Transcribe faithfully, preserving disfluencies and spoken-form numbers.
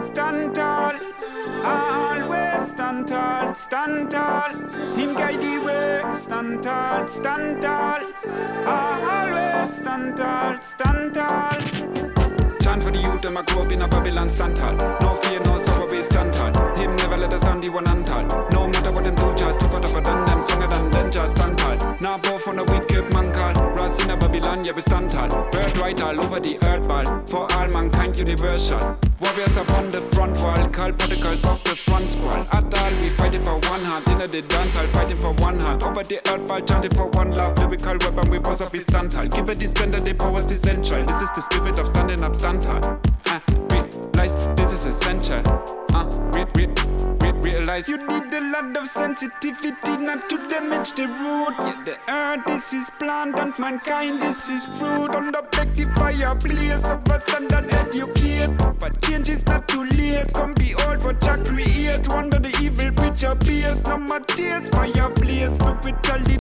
stand tall. I always stand tall, stand tall. Him guide the way, stand tall, stand tall. I always stand tall, stand tall. Chant for the youth, them a grow up in a Babylon, stand tall. No fear, no sorrow, we stand tall. Him never let us on the one and tall. No matter what them do, just tougher, tougher than them, stronger than them, just stand tall. Now both on the wicked man call. Ras in a Babylon, yeah we stand tall. Bird right all over the earth ball. For all mankind universal. Warriors upon the front wall, call protocols off the front squall. At all we fighting for one hand, in the dance hall fighting for one hand. Over the earth ball chanting for one love, lyrical weapon we boss up his stand tall. Give it the standard, the power's essential. This is the spirit of standing up, stand tall. Uh, realize this is essential. Uh, read, read, read, realize you need a lot of sensitivity not to damage the root. Yeah, the earth this is plant and mankind this is fruit. Don't object the fireplace of a standard educate. But change is not too late. Come behold what Jah create. Wonder the evil picture appears. Summer tears fireplace spiritually